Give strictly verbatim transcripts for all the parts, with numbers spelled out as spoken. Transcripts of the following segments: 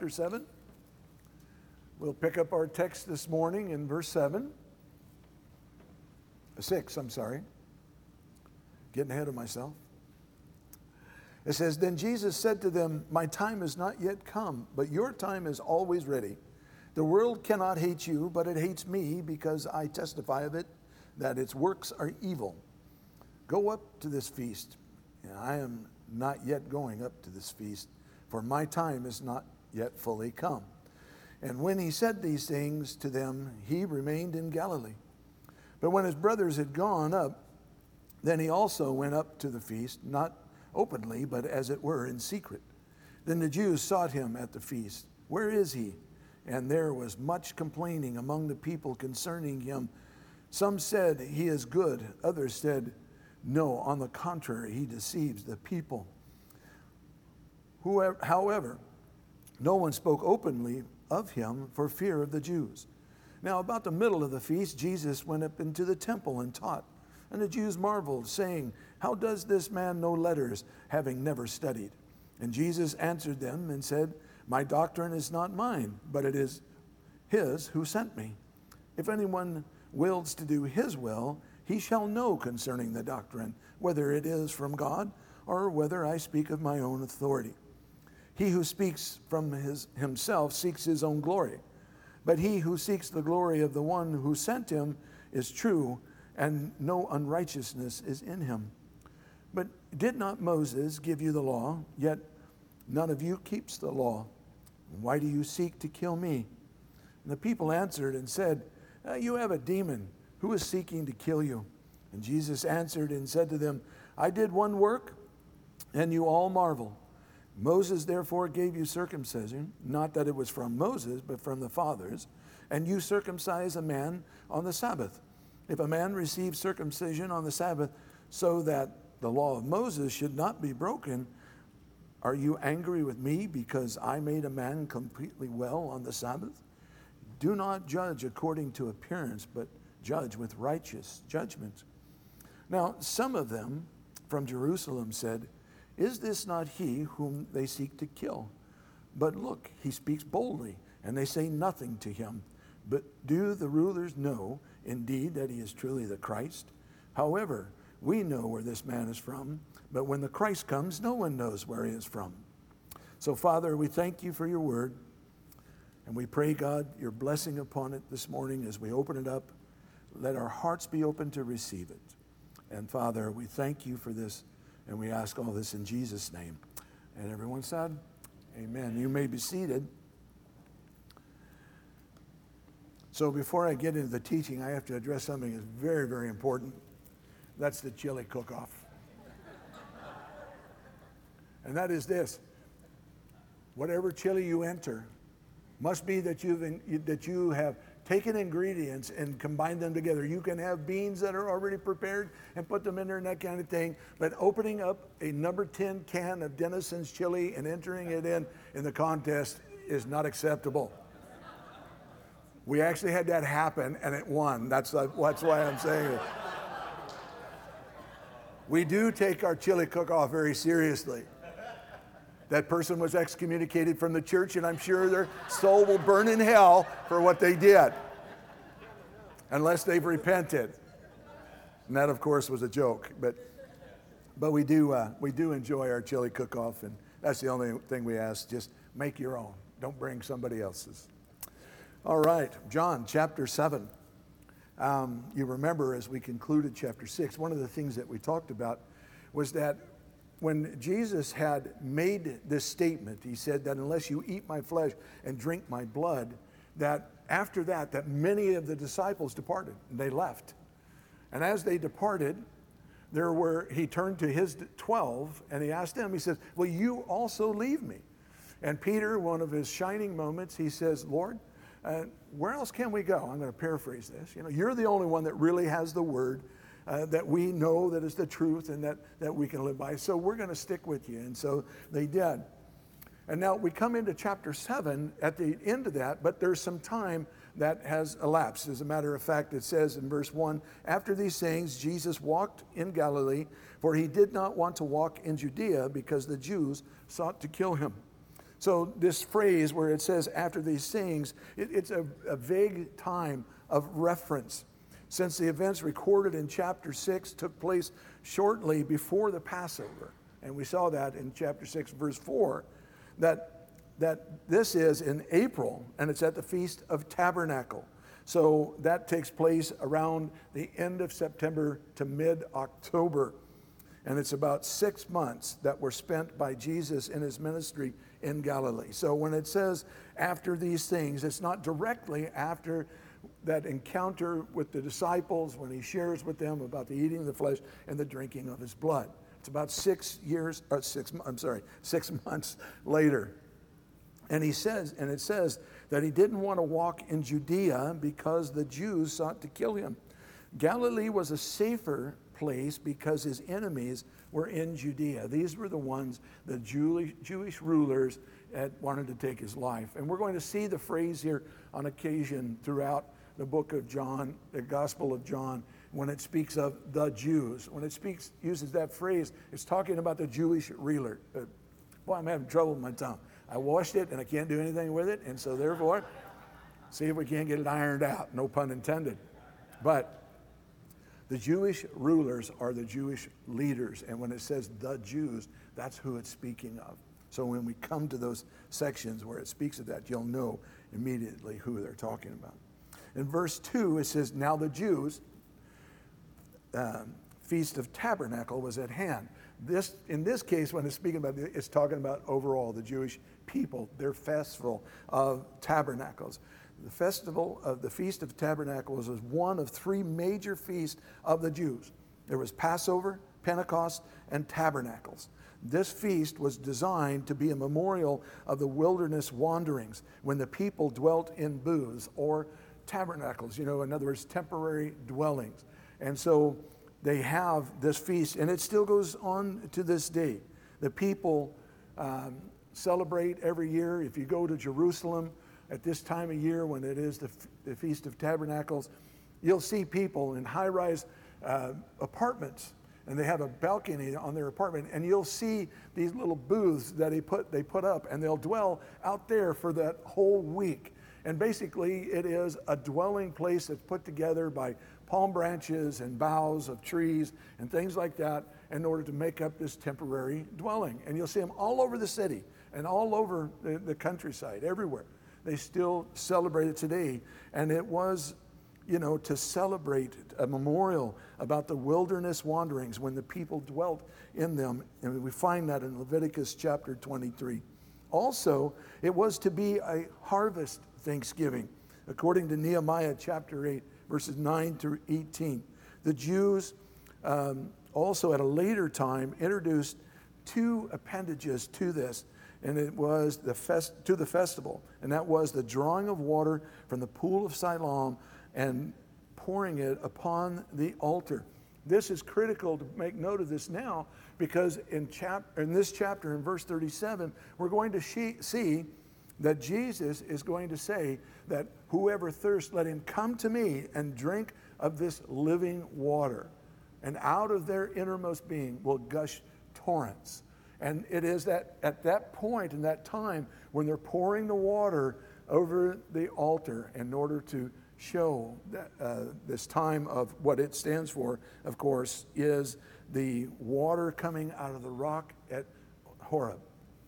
seven. We'll pick up our text this morning in verse seven. six, I'm sorry. Getting ahead of myself. It says, "Then Jesus said to them, my time is not yet come, but your time is always ready. The world cannot hate you, but it hates me because I testify of it, that its works are evil. Go up to this feast. And I am not yet going up to this feast, for my time is not yet fully come. And when he said these things to them, he remained in Galilee. But when his brothers had gone up, then he also went up to the feast, not openly, but as it were in secret. Then the Jews sought him at the feast. Where is he? And there was much complaining among the people concerning him. Some said, he is good. Others said, no, on the contrary, he deceives the people. Whoever, however, no one spoke openly of him for fear of the Jews. Now about the middle of the feast, Jesus went up into the temple and taught. And the Jews marveled, saying, how does this man know letters, having never studied? And Jesus answered them and said, my doctrine is not mine, but it is his who sent me. If anyone wills to do his will, he shall know concerning the doctrine, whether it is from God or whether I speak of my own authority. He who speaks from his, himself seeks his own glory. But he who seeks the glory of the one who sent him is true, and no unrighteousness is in him. But did not Moses give you the law? Yet none of you keeps the law. Why do you seek to kill me? And the people answered and said, uh, you have a demon. Who is seeking to kill you? And Jesus answered and said to them, I did one work, and you all marvel. Moses therefore gave you circumcision, not that it was from Moses, but from the fathers, and you circumcise a man on the Sabbath. If a man receives circumcision on the Sabbath so that the law of Moses should not be broken, are you angry with me because I made a man completely well on the Sabbath? Do not judge according to appearance, but judge with righteous judgment. Now, some of them from Jerusalem said, is this not he whom they seek to kill? But look, he speaks boldly, and they say nothing to him. But do the rulers know, indeed, that he is truly the Christ? However, we know where this man is from, but when the Christ comes, no one knows where he is from. So, Father, we thank you for your word, and we pray, God, your blessing upon it this morning as we open it up. Let our hearts be open to receive it. And, Father, we thank you for this, and we ask all this in Jesus' name. And everyone said, amen. You may be seated. So before I get into the teaching, I have to address something that's very, very important. That's the chili cook-off. And that is this. Whatever chili you enter must be that, you've, that you have taken ingredients and combined them together. You can have beans that are already prepared and put them in there and that kind of thing. But opening up a number ten can of Denison's chili and entering it in in the contest is not acceptable. We actually had that happen, and it won. That's, uh, that's why I'm saying it. We do take our chili cook-off very seriously. That person was excommunicated from the church, and I'm sure their soul will burn in hell for what they did, unless they've repented. And that, of course, was a joke. But, but we do uh, we do enjoy our chili cook-off, and that's the only thing we ask. Just make your own. Don't bring somebody else's. All right, John chapter seven. Um, you remember as we concluded chapter six, one of the things that we talked about was that when Jesus had made this statement, he said that unless you eat my flesh and drink my blood, that after that, that many of the disciples departed, and they left. And as they departed, there were, he turned to his twelve, and he asked them, he says, will you also leave me? And Peter, one of his shining moments, he says, Lord, Uh, where else can we go? I'm going to paraphrase this. You know, you're the only one that really has the word uh, that we know that is the truth and that, that we can live by. So we're going to stick with you. And so they did. And now we come into chapter seven at the end of that, but there's some time that has elapsed. As a matter of fact, it says in verse one, after these things, Jesus walked in Galilee, for he did not want to walk in Judea because the Jews sought to kill him. So this phrase where it says after these things, it, it's a, a vague time of reference. Since the events recorded in chapter six took place shortly before the Passover, and we saw that in chapter six, verse four, that, that this is in April, and it's at the Feast of Tabernacle. So that takes place around the end of September to mid-October. And it's about six months that were spent by Jesus in his ministry in Galilee. So when it says after these things, it's not directly after that encounter with the disciples when he shares with them about the eating of the flesh and the drinking of his blood. It's about six years, or six, I'm sorry, six months later. And he says, and it says that he didn't want to walk in Judea because the Jews sought to kill him. Galilee was a safer place because his enemies were in Judea. These were the ones, the Jewish, Jewish rulers that wanted to take his life. And we're going to see the phrase here on occasion throughout the book of John, the Gospel of John, when it speaks of the Jews. When it speaks, uses that phrase, it's talking about the Jewish ruler. Uh, boy, I'm having trouble with my tongue. I washed it and I can't do anything with it, and so therefore, see if we can't get it ironed out, no pun intended. But the Jewish rulers are the Jewish leaders, and when it says the Jews, that's who it's speaking of. So when we come to those sections where it speaks of that, you'll know immediately who they're talking about. In verse two, it says, now the Jews' um, Feast of Tabernacle was at hand. This, in this case, when it's speaking about it, it's talking about overall the Jewish people, their festival of tabernacles. The festival of the Feast of Tabernacles was one of three major feasts of the Jews. There was Passover, Pentecost, and Tabernacles. This feast was designed to be a memorial of the wilderness wanderings when the people dwelt in booths or tabernacles, you know, in other words, temporary dwellings. And so they have this feast, and it still goes on to this day. The people um, celebrate every year. If you go to Jerusalem at this time of year when it is the, F- the Feast of Tabernacles, you'll see people in high-rise uh, apartments, and they have a balcony on their apartment, and you'll see these little booths that they put, they put up, and they'll dwell out there for that whole week. And basically, it is a dwelling place that's put together by palm branches and boughs of trees and things like that in order to make up this temporary dwelling. And you'll see them all over the city and all over the, the countryside, everywhere. They still celebrate it today. And it was, you know, to celebrate a memorial about the wilderness wanderings when the people dwelt in them. And we find that in Leviticus chapter twenty-three. Also, it was to be a harvest Thanksgiving, according to Nehemiah chapter eight, verses nine through eighteen. The Jews um, also at a later time introduced two appendages to this, and it was the fest to the festival, and that was the drawing of water from the pool of Siloam and pouring it upon the altar. This is critical to make note of this now, because in chap in this chapter, in verse thirty-seven, we're going to see that Jesus is going to say that whoever thirsts, let him come to me and drink of this living water. And out of their innermost being will gush torrents. And it is that at that point in that time when they're pouring the water over the altar in order to show that uh, this time of what it stands for, of course, is the water coming out of the rock at Horeb.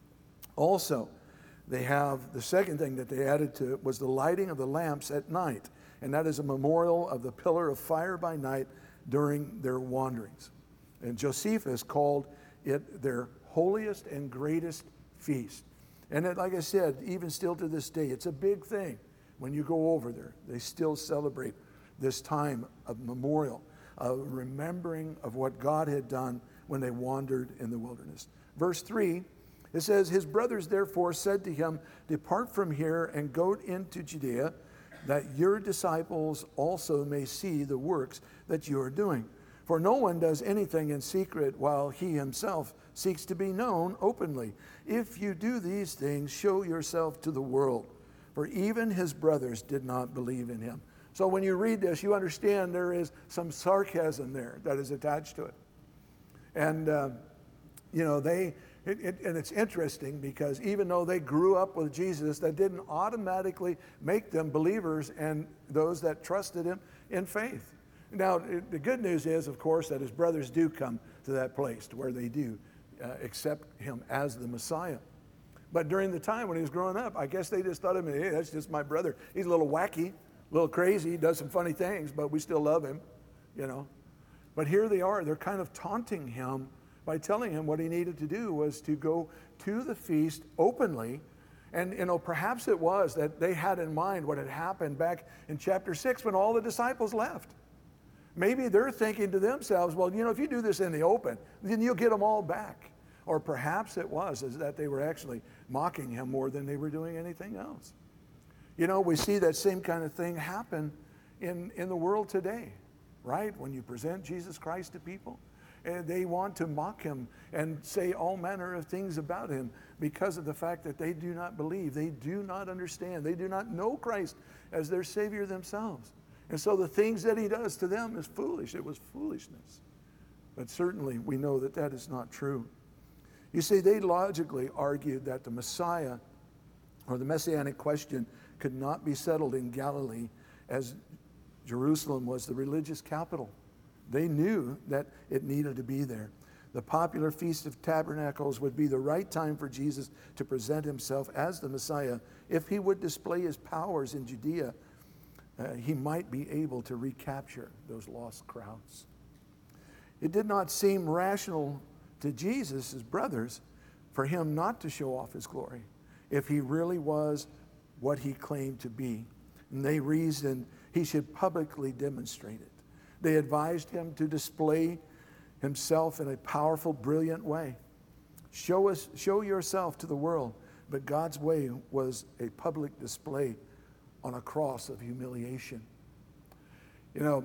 Also, they have the second thing that they added to it was the lighting of the lamps at night. And that is a memorial of the pillar of fire by night during their wanderings. And Josephus called it their holiest and greatest feast. And it, like I said, even still to this day, it's a big thing when you go over there. They still celebrate this time of memorial, of remembering of what God had done when they wandered in the wilderness. Verse three, it says, his brothers therefore said to him, depart from here and go into Judea, that your disciples also may see the works that you are doing. For no one does anything in secret while he himself seeks to be known openly. If you do these things, show yourself to the world. For even his brothers did not believe in him. So when you read this, you understand there is some sarcasm there that is attached to it. And, uh, you know, they It, it, and it's interesting because even though they grew up with Jesus, that didn't automatically make them believers and those that trusted him in faith. Now, it, the good news is, of course, that his brothers do come to that place to where they do uh, accept him as the Messiah. But during the time when he was growing up, I guess they just thought of him, hey, that's just my brother. He's a little wacky, a little crazy, he does some funny things, but we still love him, you know. But here they are, they're kind of taunting him by telling him what he needed to do was to go to the feast openly. And, you know, perhaps it was that they had in mind what had happened back in chapter six when all the disciples left. Maybe they're thinking to themselves, well, you know, if you do this in the open, then you'll get them all back. Or perhaps it was is that they were actually mocking him more than they were doing anything else. You know, we see that same kind of thing happen in, in the world today, right? When you present Jesus Christ to people, and they want to mock him and say all manner of things about him because of the fact that they do not believe, they do not understand, they do not know Christ as their Savior themselves. And so the things that he does to them is foolish. It was foolishness. But certainly we know that that is not true. You see, they logically argued that the Messiah or the Messianic question could not be settled in Galilee, as Jerusalem was the religious capital. They knew that it needed to be there. The popular Feast of Tabernacles would be the right time for Jesus to present himself as the Messiah. If he would display his powers in Judea, uh, he might be able to recapture those lost crowds. It did not seem rational to Jesus, his brothers, for him not to show off his glory if he really was what he claimed to be. And they reasoned he should publicly demonstrate it. They advised him to display himself in a powerful, brilliant way. Show us, show yourself to the world. But God's way was a public display on a cross of humiliation. You know,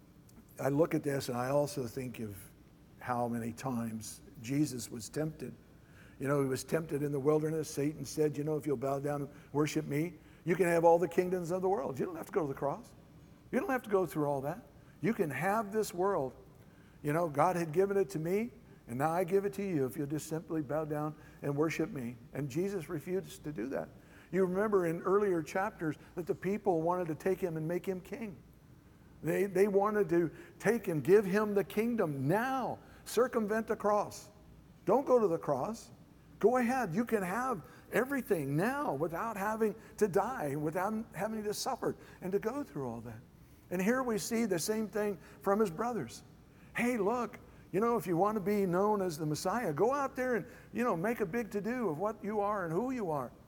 I look at this and I also think of how many times Jesus was tempted. You know, he was tempted in the wilderness. Satan said, you know, if you'll bow down and worship me, you can have all the kingdoms of the world. You don't have to go to the cross. You don't have to go through all that. You can have this world. You know, God had given it to me, and now I give it to you if you'll just simply bow down and worship me. And Jesus refused to do that. You remember in earlier chapters that the people wanted to take him and make him king. They, they wanted to take and give him the kingdom now. Circumvent the cross. Don't go to the cross. Go ahead. You can have everything now without having to die, without having to suffer and to go through all that. And here we see the same thing from his brothers. Hey, look, you know, if you want to be known as the Messiah, go out there and, you know, make a big to-do of what you are and who you are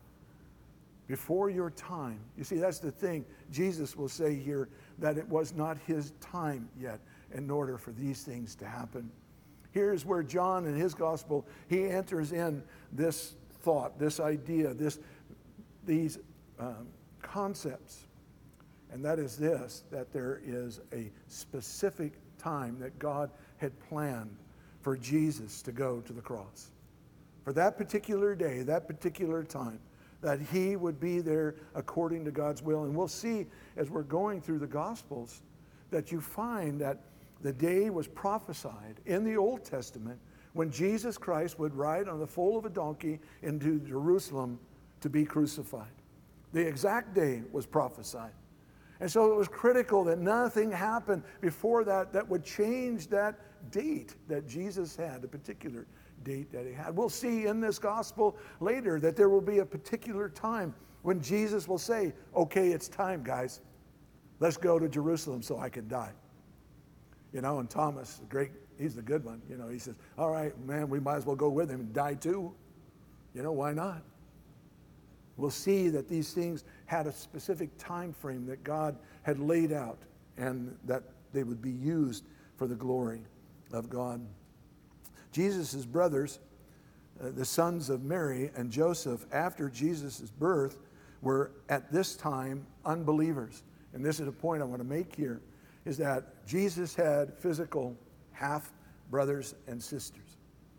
before your time. You see, that's the thing. Jesus will say here that it was not his time yet in order for these things to happen. Here's where John in his gospel, he enters in this thought, this idea, this, these um, concepts. And that is this, that there is a specific time that God had planned for Jesus to go to the cross. For that particular day, that particular time, that he would be there according to God's will. And we'll see as we're going through the Gospels that you find that the day was prophesied in the Old Testament when Jesus Christ would ride on the foal of a donkey into Jerusalem to be crucified. The exact day was prophesied. And so it was critical that nothing happened before that that would change that date that Jesus had, a particular date that he had. We'll see in this gospel later that there will be a particular time when Jesus will say, okay, it's time, guys. Let's go to Jerusalem so I can die. You know, and Thomas, the great, he's the good one. You know, he says, all right, man, we might as well go with him and die too. You know, why not? We'll see that these things had a specific time frame that God had laid out and that they would be used for the glory of God. Jesus' brothers, uh, the sons of Mary and Joseph, after Jesus' birth, were at this time unbelievers. And this is a point I want to make here, is that Jesus had physical half-brothers and sisters.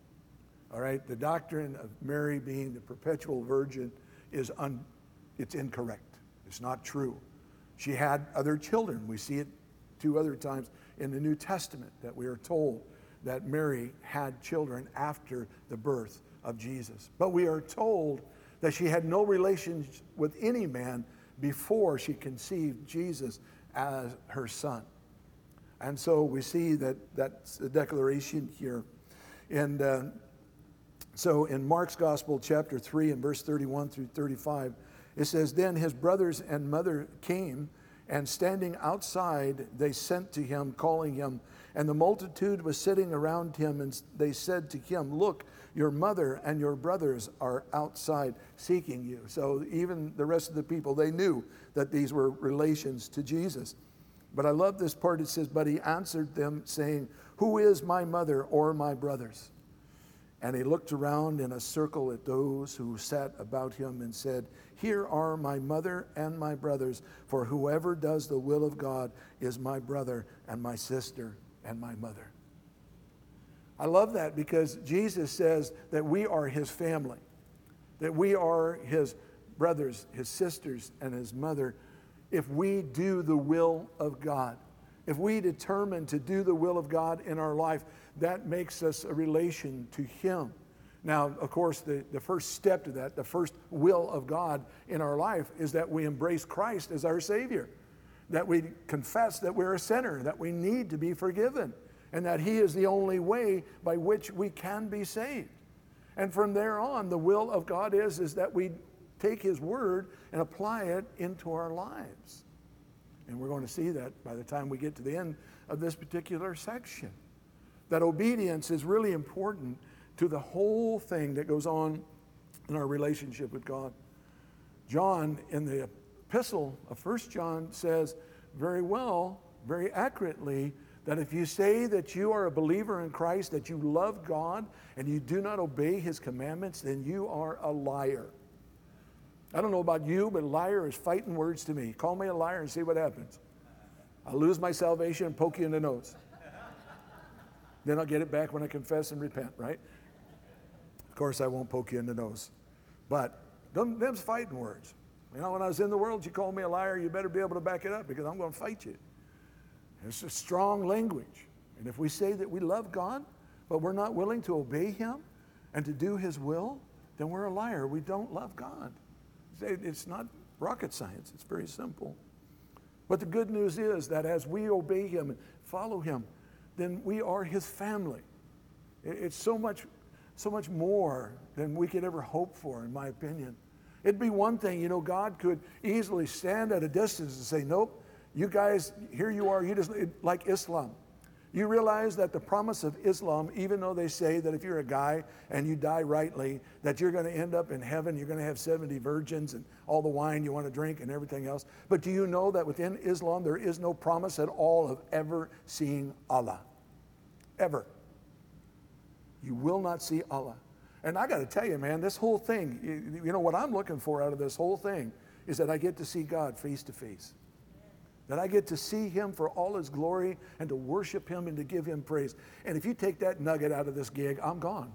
All right, the doctrine of Mary being the perpetual virgin is un, it's incorrect. It's not true. She had other children. We see it two other times in the New Testament that we are told that Mary had children after the birth of Jesus. But we are told that she had no relations with any man before she conceived Jesus as her son. And so we see that that's the declaration here. And uh, so in Mark's Gospel, chapter three, and verse thirty-one through thirty-five, it says, "Then his brothers and mother came, and standing outside, they sent to him, calling him. And the multitude was sitting around him, and they said to him, 'Look, your mother and your brothers are outside seeking you.'" So even the rest of the people, they knew that these were relations to Jesus. But I love this part. It says, "But he answered them, saying, 'Who is my mother or my brothers?' And he looked around in a circle at those who sat about him and said, 'Here are my mother and my brothers, for whoever does the will of God is my brother and my sister and my mother.'" I love that because Jesus says that we are his family, that we are his brothers, his sisters, and his mother if we do the will of God. If we determine to do the will of God in our life, that makes us a relation to him. Now, of course, the, the first step to that, the first will of God in our life is that we embrace Christ as our Savior, that we confess that we're a sinner, that we need to be forgiven, and that he is the only way by which we can be saved. And from there on, the will of God is, is that we take his word and apply it into our lives. And we're going to see that by the time we get to the end of this particular section. That obedience is really important to the whole thing that goes on in our relationship with God. John, in the epistle of First John, says very well, very accurately, that if you say that you are a believer in Christ, that you love God, and you do not obey his commandments, then you are a liar. I don't know about you, but liar is fighting words to me. Call me a liar and see what happens. I'll lose my salvation and poke you in the nose. Then I'll get it back when I confess and repent, right? Of course, I won't poke you in the nose. But them, them's fighting words. You know, when I was in the world, you called me a liar, you better be able to back it up because I'm going to fight you. It's a strong language. And if we say that we love God, but we're not willing to obey him and to do his will, then we're a liar. We don't love God. It's not rocket science. It's very simple. But the good news is that as we obey him and follow him, then we are his family. It's so much, so much more than we could ever hope for, in my opinion. It'd be one thing, you know, God could easily stand at a distance and say, "Nope, you guys, here you are, you just," like Islam. You realize that the promise of Islam, even though they say that if you're a guy and you die rightly, that you're going to end up in heaven, you're going to have seventy virgins and all the wine you want to drink and everything else. But do you know that within Islam, there is no promise at all of ever seeing Allah? Ever. You will not see Allah. And I got to tell you, man, this whole thing, you, you know what I'm looking for out of this whole thing is that I get to see God face to face. That I get to see him for all his glory and to worship him and to give him praise. And if you take that nugget out of this gig, I'm gone.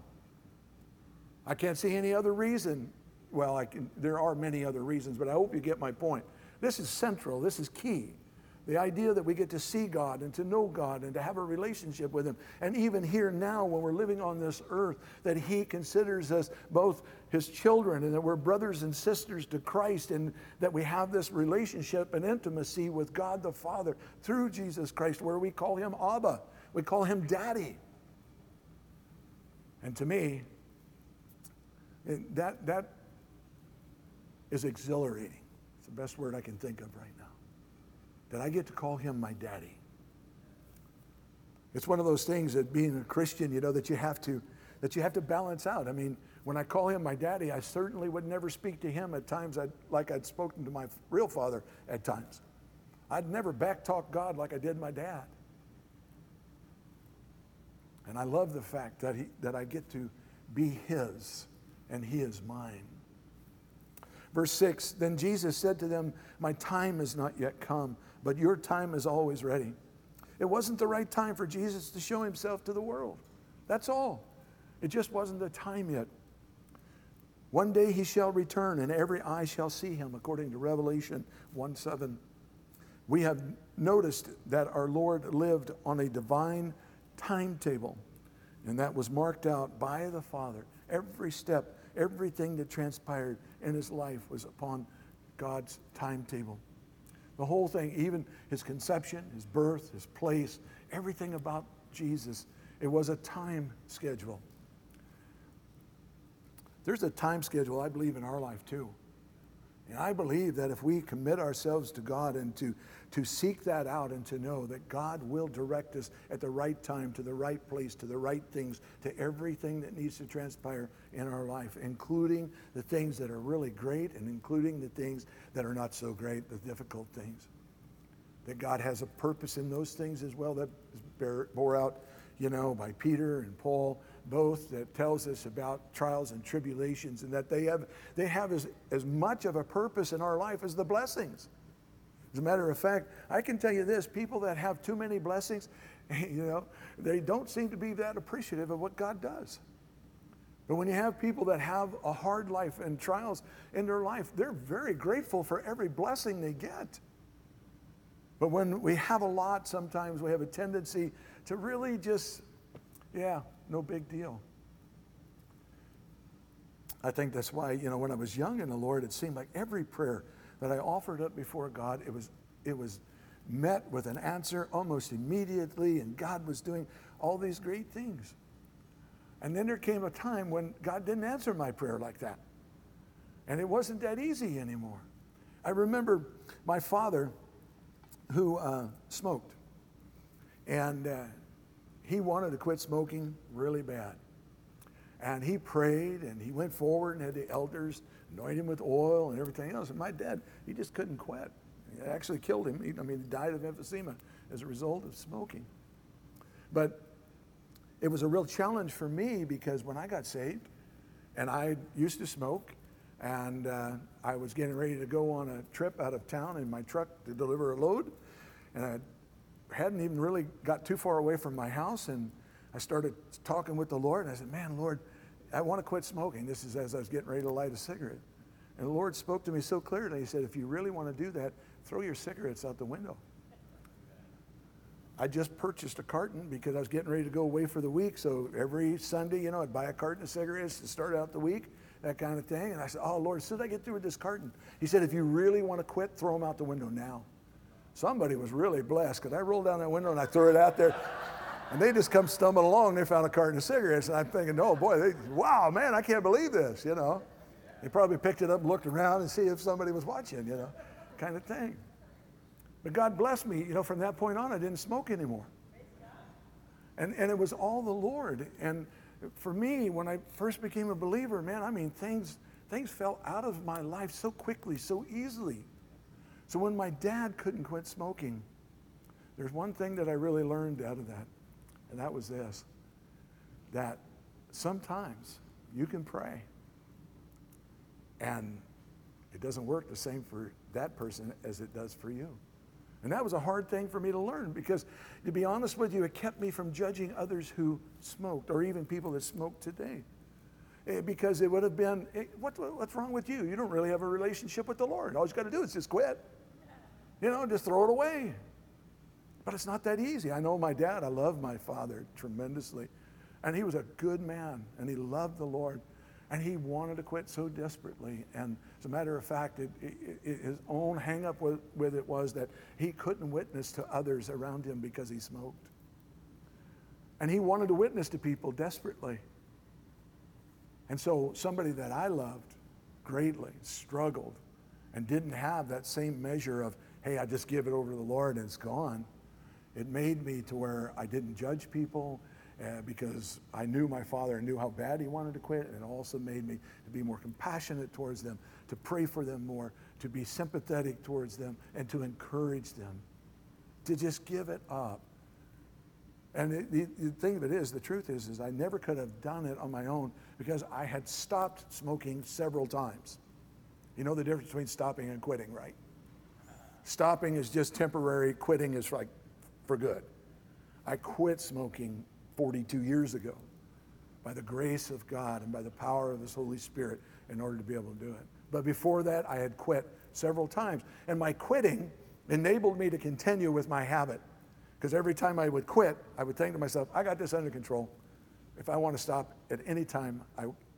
I can't see any other reason. Well, I can, there are many other reasons, but I hope you get my point. This is central. This is key. The idea that we get to see God and to know God and to have a relationship with him. And even here now when we're living on this earth, that he considers us both his children and that we're brothers and sisters to Christ and that we have this relationship and intimacy with God the Father through Jesus Christ where we call him Abba. We call him Daddy. And to me, that, that is exhilarating. It's the best word I can think of right now. That I get to call him my daddy. It's one of those things that being a Christian, you know, that you have to, that you have to balance out. I mean, when I call him my daddy, I certainly would never speak to him at times I'd, like I'd spoken to my real father at times. I'd never backtalk God like I did my dad. And I love the fact that, he, that I get to be his and he is mine. Verse six, then Jesus said to them, my time is not yet come, but your time is always ready. It wasn't the right time for Jesus to show himself to the world. That's all. It just wasn't the time yet. One day he shall return and every eye shall see him, according to Revelation one seven. We have noticed that our Lord lived on a divine timetable, and that was marked out by the Father. Every step, everything that transpired in his life was upon God's timetable. The whole thing, even his conception, his birth, his place, everything about Jesus, it was a time schedule. There's a time schedule, I believe, in our life too. And I believe that if we commit ourselves to God and to, to seek that out and to know that God will direct us at the right time, to the right place, to the right things, to everything that needs to transpire in our life, including the things that are really great and including the things that are not so great, the difficult things. That God has a purpose in those things as well. That is bore out, you know, by Peter and Paul, both, that tells us about trials and tribulations, and that they have they have as, as much of a purpose in our life as the blessings. As a matter of fact, I can tell you this, people that have too many blessings, you know, they don't seem to be that appreciative of what God does. But when you have people that have a hard life and trials in their life, they're very grateful for every blessing they get. But when we have a lot, sometimes we have a tendency to really just, yeah, no big deal. I think that's why, you know, when I was young in the Lord, it seemed like every prayer that I offered up before God, it was, it was met with an answer almost immediately, and God was doing all these great things. And then there came a time when God didn't answer my prayer like that. And it wasn't that easy anymore. I remember my father, who uh, smoked, and uh, he wanted to quit smoking really bad. And he prayed, and he went forward and had the elders anoint him with oil and everything else. And my dad, he just couldn't quit. It actually killed him. He, I mean, he died of emphysema as a result of smoking. But it was a real challenge for me, because when I got saved, and I used to smoke, and uh, I was getting ready to go on a trip out of town in my truck to deliver a load, and I hadn't even really got too far away from my house, and I started talking with the Lord, and I said, man, Lord, I want to quit smoking. This is as I was getting ready to light a cigarette. And the Lord spoke to me so clearly. He said, if you really want to do that, throw your cigarettes out the window. I just purchased a carton because I was getting ready to go away for the week. So every Sunday, you know, I'd buy a carton of cigarettes to start out the week, that kind of thing. And I said, oh, Lord, as soon as I get through with this carton, he said, if you really want to quit, throw them out the window now. Somebody was really blessed, because I rolled down that window and I threw it out there. And they just come stumbling along. They found a carton of cigarettes. And I'm thinking, oh, boy, they, wow, man, I can't believe this, you know. They probably picked it up and looked around and see if somebody was watching, you know, kind of thing. But God blessed me, you know, from that point on, I didn't smoke anymore. And, and it was all the Lord. And for me, when I first became a believer, man, I mean, things, things fell out of my life so quickly, so easily. So when my dad couldn't quit smoking, there's one thing that I really learned out of that, and that was this, that sometimes you can pray, and it doesn't work the same for that person as it does for you. And that was a hard thing for me to learn, because to be honest with you, it kept me from judging others who smoked, or even people that smoke today. Eh, because it would have been, eh, what, what's wrong with you? You don't really have a relationship with the Lord. All you got to do is just quit. You know, just throw it away. But it's not that easy. I know my dad, I love my father tremendously. And he was a good man, and he loved the Lord. And he wanted to quit so desperately. And as a matter of fact, it, it, it, his own hang-up with, with it was that he couldn't witness to others around him because he smoked. And he wanted to witness to people desperately. And so somebody that I loved greatly struggled and didn't have that same measure of, hey, I just give it over to the Lord and it's gone. It made me to where I didn't judge people, uh, because I knew my father and knew how bad he wanted to quit. And it also made me to be more compassionate towards them, to pray for them more, to be sympathetic towards them, and to encourage them to just give it up. And the, the, the thing of it is, the truth is, is I never could have done it on my own, because I had stopped smoking several times. You know the difference between stopping and quitting, right? Stopping is just temporary. Quitting is like for good. I quit smoking forty-two years ago by the grace of God and by the power of His Holy Spirit in order to be able to do it. But before that, I had quit several times. And my quitting enabled me to continue with my habit. Because every time I would quit, I would think to myself, I got this under control. If I want to stop at any time, I,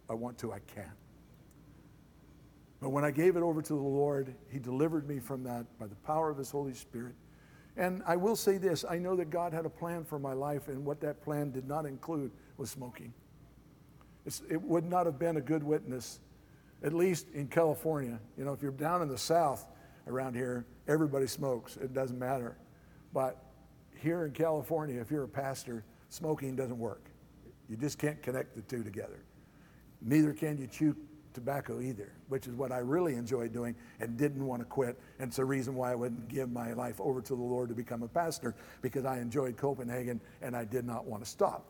I want to, I can't. But when I gave it over to the Lord, he delivered me from that by the power of his Holy Spirit. And I will say this, I know that God had a plan for my life, and what that plan did not include was smoking. It's, it would not have been a good witness, at least in California. You know, if you're down in the South around here, everybody smokes. It doesn't matter. But here in California, if you're a pastor, smoking doesn't work. You just can't connect the two together. Neither can you chew tobacco either, which is what I really enjoyed doing and didn't want to quit. And it's the reason why I wouldn't give my life over to the Lord to become a pastor, because I enjoyed Copenhagen and I did not want to stop.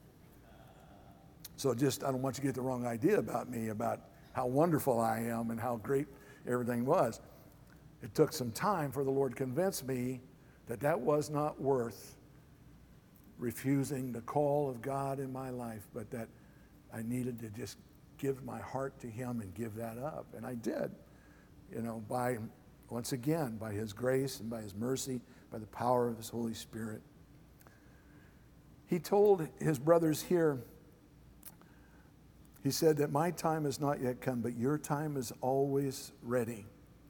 So just, I don't want you to get the wrong idea about me, about how wonderful I am and how great everything was. It took some time for the Lord to convince me that that was not worth refusing the call of God in my life, but that I needed to just give my heart to him and give that up. And I did, you know, by, once again, by his grace and by his mercy, by the power of his Holy Spirit. He told his brothers here, he said that my time has not yet come, but your time is always ready.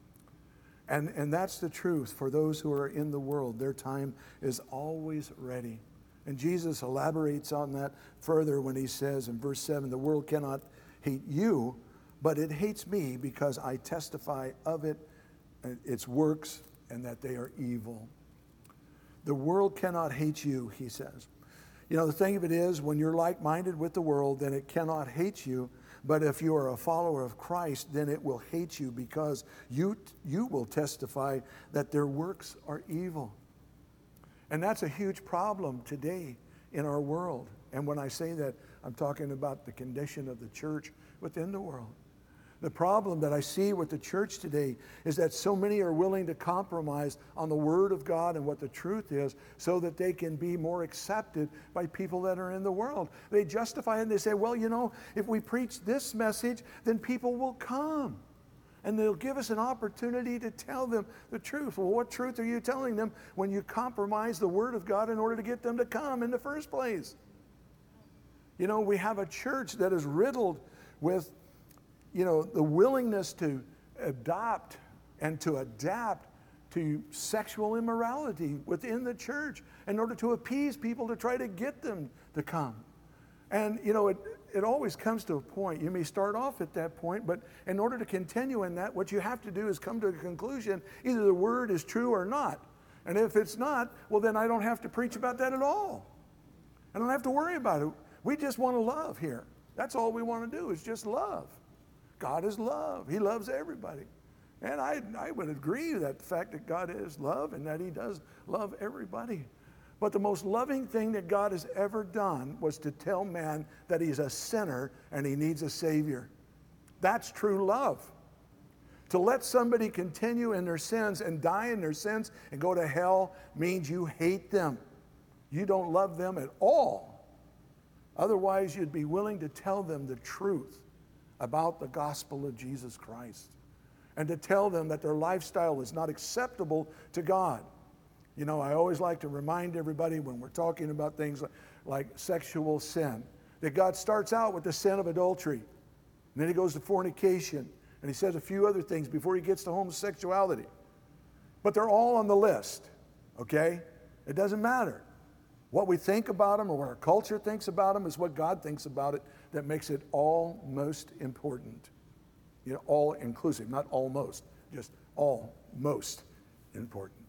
And, and that's the truth for those who are in the world. Their time is always ready. And Jesus elaborates on that further when he says in verse seven, the world cannot hate you, but it hates me because I testify of it, its works, and that they are evil. The world cannot hate you, he says. You know, the thing of it is, when you're like-minded with the world, then it cannot hate you. But if you are a follower of Christ, then it will hate you because you, you will testify that their works are evil. And that's a huge problem today in our world. And when I say that, I'm talking about the condition of the church within the world. The problem that I see with the church today is that so many are willing to compromise on the Word of God and what the truth is so that they can be more accepted by people that are in the world. They justify it and they say, well, you know, if we preach this message, then people will come. And they'll give us an opportunity to tell them the truth. Well, what truth are you telling them when you compromise the Word of God in order to get them to come in the first place? You know, we have a church that is riddled with, you know, the willingness to adopt and to adapt to sexual immorality within the church in order to appease people to try to get them to come. And, you know, it, it always comes to a point. You may start off at that point, but in order to continue in that, what you have to do is come to a conclusion. Either the word is true or not. And if it's not, well, then I don't have to preach about that at all. I don't have to worry about it. We just want to love here. That's all we want to do is just love. God is love. He loves everybody. And I, I would agree that the fact that God is love and that he does love everybody. But the most loving thing that God has ever done was to tell man that he's a sinner and he needs a Savior. That's true love. To let somebody continue in their sins and die in their sins and go to hell means you hate them. You don't love them at all. Otherwise, you'd be willing to tell them the truth about the gospel of Jesus Christ and to tell them that their lifestyle is not acceptable to God. You know, I always like to remind everybody when we're talking about things like, like sexual sin, that God starts out with the sin of adultery, and then he goes to fornication, and he says a few other things before he gets to homosexuality. But they're all on the list, okay? It doesn't matter. What we think about them or what our culture thinks about them is what God thinks about it that makes it all most important. You know, all inclusive, not almost, just all most important.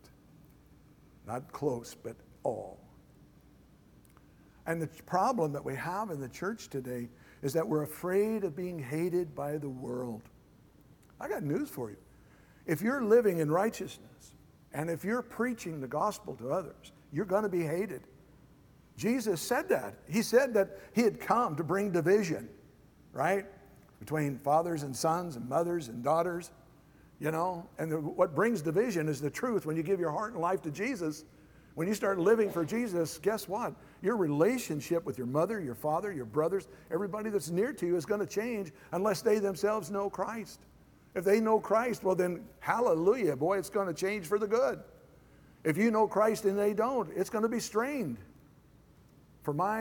Not close, but all. And the problem that we have in the church today is that we're afraid of being hated by the world. I got news for you. If you're living in righteousness and if you're preaching the gospel to others, you're going to be hated. Jesus said that. He said that he had come to bring division, right? Between fathers and sons and mothers and daughters, you know. And the, what brings division is the truth. When you give your heart and life to Jesus, when you start living for Jesus, guess what? Your relationship with your mother, your father, your brothers, everybody that's near to you is going to change unless they themselves know Christ. If they know Christ, well then, hallelujah, boy, it's going to change for the good. If you know Christ and they don't, it's going to be strained. For my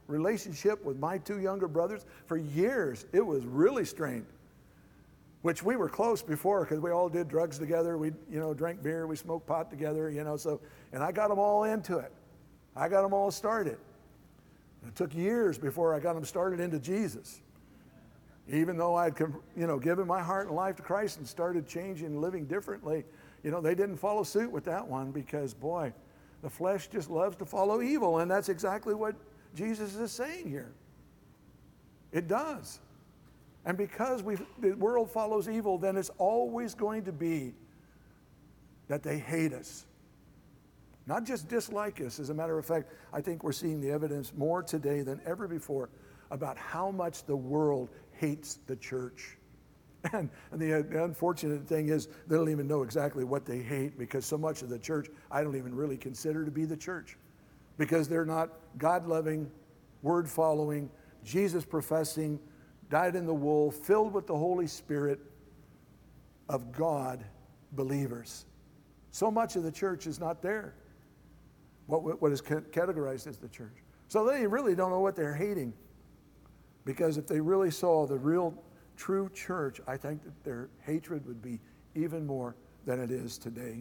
relationship with my two younger brothers, for years, it was really strained. Which we were close before because we all did drugs together. We, you know, drank beer, we smoked pot together, you know, so, and I got them all into it. I got them all started. It took years before I got them started into Jesus. Even though I'd, you know, given my heart and life to Christ and started changing and living differently, you know, they didn't follow suit with that one because, boy, the flesh just loves to follow evil, and that's exactly what Jesus is saying here. It does. And because we the world follows evil, then it's always going to be that they hate us. Not just dislike us. As a matter of fact, I think we're seeing the evidence more today than ever before about how much the world hates the church. And, and the, uh, the unfortunate thing is they don't even know exactly what they hate, because so much of the church I don't even really consider to be the church, because they're not God-loving, word-following, Jesus-professing, dyed-in-the-wool, filled with the Holy Spirit of God believers. So much of the church is not there, what, what is categorized as the church. So they really don't know what they're hating, because if they really saw the real, true church, I think that their hatred would be even more than it is today.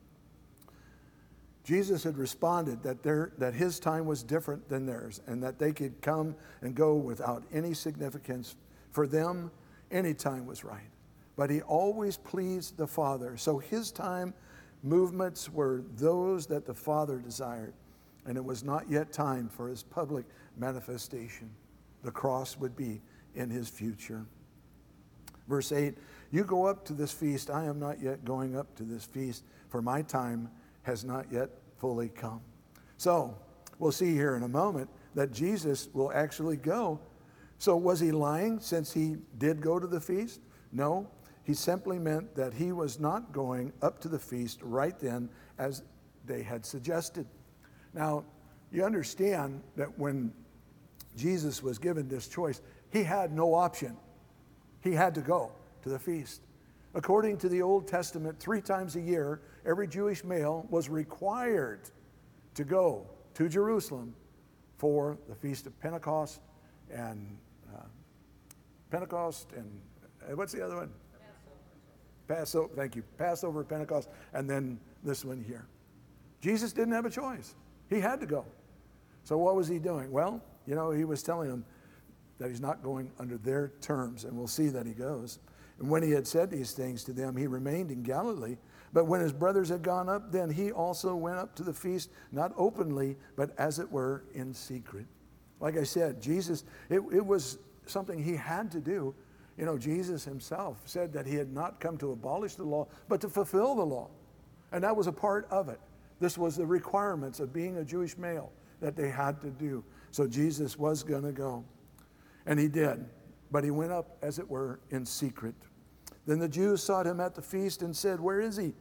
Jesus had responded that, their, that his time was different than theirs, and that they could come and go without any significance. For them, any time was right. But he always pleased the Father. So his time movements were those that the Father desired, and it was not yet time for his public manifestation. The cross would be in his future. Verse eight, you go up to this feast. I am not yet going up to this feast, for my time has not yet fully come. So we'll see here in a moment that Jesus will actually go. So was he lying since he did go to the feast? No, he simply meant that he was not going up to the feast right then as they had suggested. Now, you understand that when Jesus was given this choice, he had no option. He had to go to the feast. According to the Old Testament, three times a year, every Jewish male was required to go to Jerusalem for the Feast of Pentecost and uh, Pentecost and uh, what's the other one? Passover. Passover. Thank you. Passover, Pentecost, and then this one here. Jesus didn't have a choice. He had to go. So what was he doing? Well, you know, he was telling them that he's not going under their terms, and we'll see that he goes. And when he had said these things to them, he remained in Galilee. But when his brothers had gone up, then he also went up to the feast, not openly, but as it were in secret. Like I said, Jesus, it, it was something he had to do. You know, Jesus himself said that he had not come to abolish the law, but to fulfill the law. And that was a part of it. This was the requirements of being a Jewish male that they had to do. So Jesus was going to go. And he did. But he went up, as it were, in secret. Then the Jews sought him at the feast and said, where is he?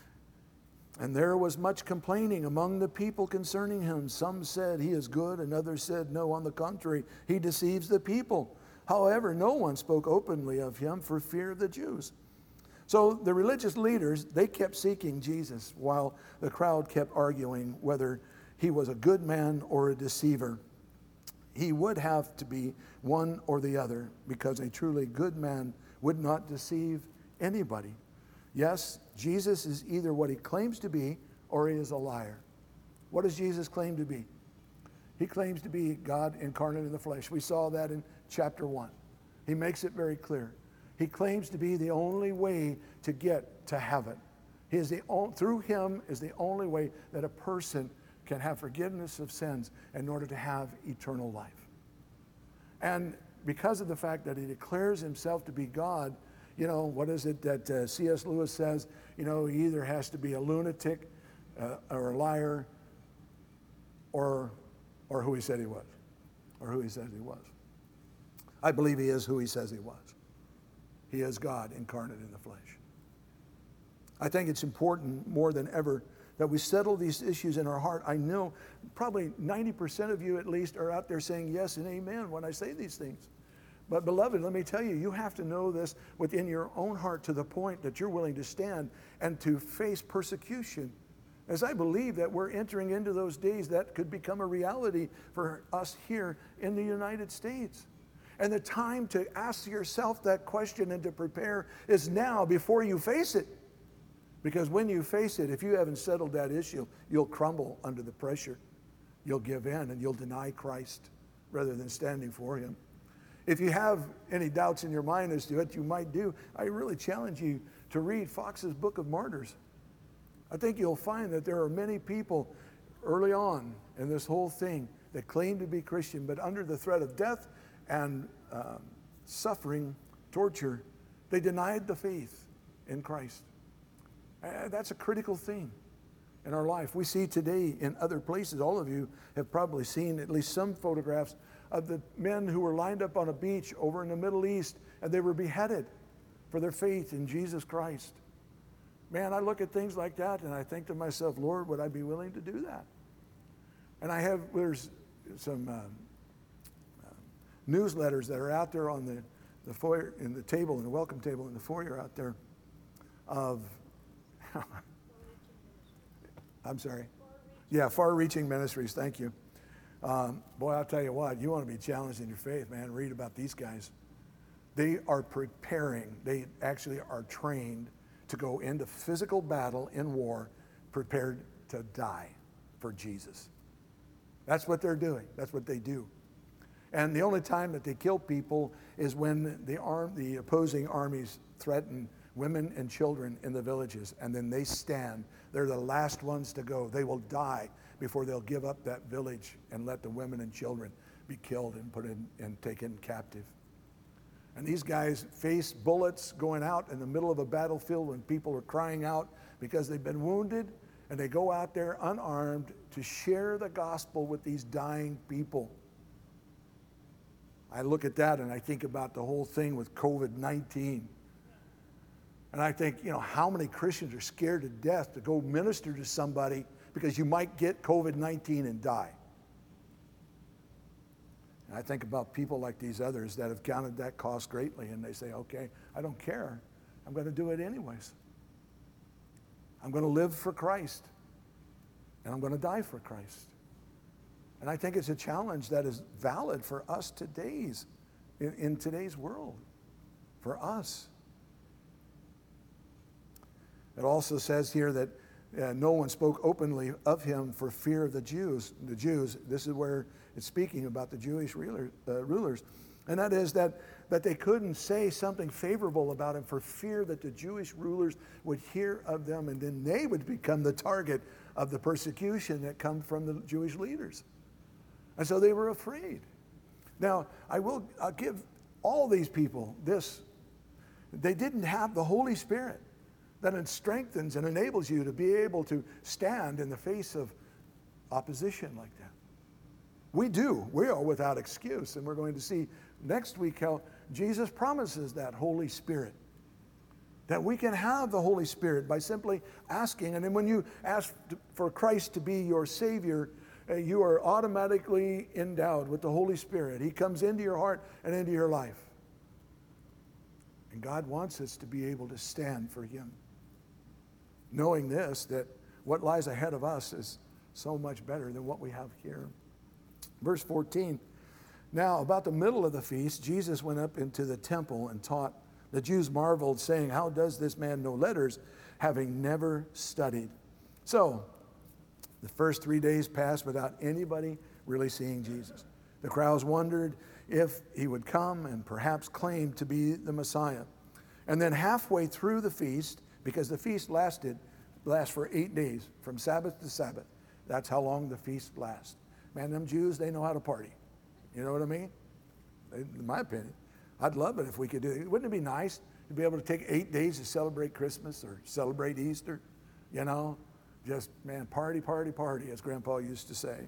And there was much complaining among the people concerning him. Some said he is good, and others said, no, on the contrary, he deceives the people. However, no one spoke openly of him for fear of the Jews. So the religious leaders, they kept seeking Jesus, while the crowd kept arguing whether he was a good man or a deceiver. He would have to be one or the other, because a truly good man would not deceive anybody. Yes, Jesus is either what he claims to be or he is a liar. What does Jesus claim to be? He claims to be God incarnate in the flesh. We saw that in chapter one. He makes it very clear. He claims to be the only way to get to heaven. He is the only, through him is the only way that a person can have forgiveness of sins in order to have eternal life. And because of the fact that he declares himself to be God, you know, what is it that uh, C S Lewis says? You know, he either has to be a lunatic uh, or a liar, or, or who he said he was, or who he says he was. I believe he is who he says he was. He is God incarnate in the flesh. I think it's important more than ever that we settle these issues in our heart. I know probably ninety percent of you at least are out there saying yes and amen when I say these things. But beloved, let me tell you, you have to know this within your own heart to the point that you're willing to stand and to face persecution As I believe that we're entering into those days that could become a reality for us here in the United States. And the time to ask yourself that question and to prepare is now before you face it. Because when you face it, if you haven't settled that issue, you'll crumble under the pressure. You'll give in and you'll deny Christ rather than standing for him. If you have any doubts in your mind as to what you might do, I really challenge you to read Fox's Book of Martyrs. I think you'll find that there are many people early on in this whole thing that claim to be Christian, but under the threat of death and um, suffering, torture, they denied the faith in Christ. Uh, that's a critical thing in our life. We see today in other places, all of you have probably seen at least some photographs of the men who were lined up on a beach over in the Middle East, and they were beheaded for their faith in Jesus Christ. Man, I look at things like that and I think to myself, Lord, would I be willing to do that? And I have, there's some um, uh, newsletters that are out there on the, the foyer, in the table, in the welcome table in the foyer out there of, I'm sorry. Yeah, far-reaching ministries, thank you. Um, boy, I'll tell you what, you want to be challenged in your faith, man, read about these guys. They are preparing, they actually are trained to go into physical battle in war, prepared to die for Jesus. That's what they're doing. That's what they do. And the only time that they kill people is when the, arm, the opposing armies threaten women and children in the villages, and then they stand. They're the last ones to go. They will die before they'll give up that village and let the women and children be killed and put in and taken captive. And these guys face bullets going out in the middle of a battlefield when people are crying out because they've been wounded, and they go out there unarmed to share the gospel with these dying people. I look at that and I think about the whole thing with COVID nineteen. And I think, you know, how many Christians are scared to death to go minister to somebody because you might get COVID nineteen and die? And I think about people like these others that have counted that cost greatly, and they say, okay, I don't care. I'm going to do it anyways. I'm going to live for Christ, and I'm going to die for Christ. And I think it's a challenge that is valid for us today's, in, in today's world, for us. It also says here that uh, no one spoke openly of him for fear of the Jews. The Jews, this is where it's speaking about the Jewish ruler, uh, rulers. And that is that, that they couldn't say something favorable about him for fear that the Jewish rulers would hear of them, and then they would become the target of the persecution that comes from the Jewish leaders. And so they were afraid. Now, I will I'll give all these people this. They didn't have the Holy Spirit that it strengthens and enables you to be able to stand in the face of opposition like that. We do. We are without excuse, and we're going to see next week how Jesus promises that Holy Spirit, that we can have the Holy Spirit by simply asking. And then when you ask for Christ to be your Savior, uh, you are automatically endowed with the Holy Spirit. He comes into your heart and into your life. And God wants us to be able to stand for him, knowing this, that what lies ahead of us is so much better than what we have here. Verse fourteen, now about the middle of the feast, Jesus went up into the temple and taught. The Jews marveled, saying, how does this man know letters, having never studied? So, the first three days passed without anybody really seeing Jesus. The crowds wondered if he would come and perhaps claim to be the Messiah. And then halfway through the feast, because the feast lasted, lasts for eight days, from Sabbath to Sabbath. That's how long the feast lasts. Man, them Jews, they know how to party. You know what I mean? In my opinion. I'd love it if we could do it. Wouldn't it be nice to be able to take eight days to celebrate Christmas or celebrate Easter? You know, just, man, party, party, party, as Grandpa used to say.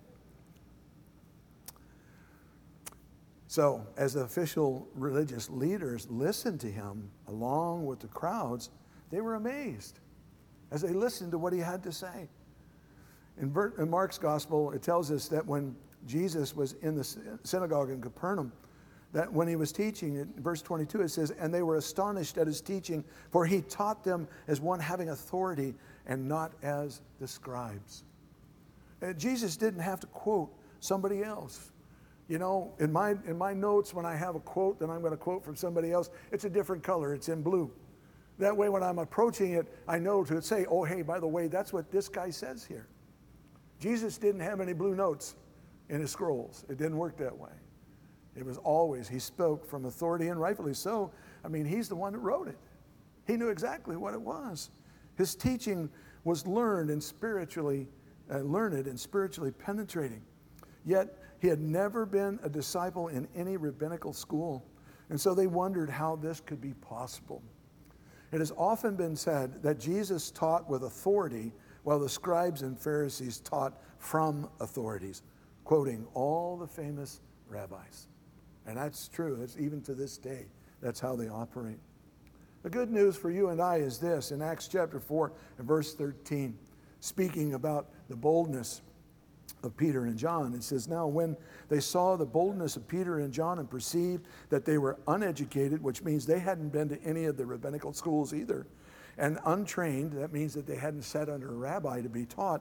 So, as the official religious leaders listened to him along with the crowds, they were amazed as they listened to what he had to say. In Mark's gospel, it tells us that when Jesus was in the synagogue in Capernaum, that when he was teaching, in verse twenty-two, it says, and they were astonished at his teaching, for he taught them as one having authority and not as the scribes. And Jesus didn't have to quote somebody else. You know, in my, in my notes, when I have a quote that I'm going to quote from somebody else, it's a different color. It's in blue. That way, when I'm approaching it, I know to say, oh, hey, by the way, that's what this guy says here. Jesus didn't have any blue notes in his scrolls. It didn't work that way. It was always, he spoke from authority, and rightfully so. I mean, he's the one that wrote it. He knew exactly what it was. His teaching was learned and spiritually, uh, learned and spiritually penetrating. Yet, he had never been a disciple in any rabbinical school. And so they wondered how this could be possible. It has often been said that Jesus taught with authority while the scribes and Pharisees taught from authorities, quoting all the famous rabbis. And that's true. That's even to this day. That's how they operate. The good news for you and I is this. In Acts chapter four and verse thirteen, speaking about the boldness of Peter and John, it says, now when they saw the boldness of Peter and John and perceived that they were uneducated, which means they hadn't been to any of the rabbinical schools either, and untrained, that means that they hadn't sat under a rabbi to be taught,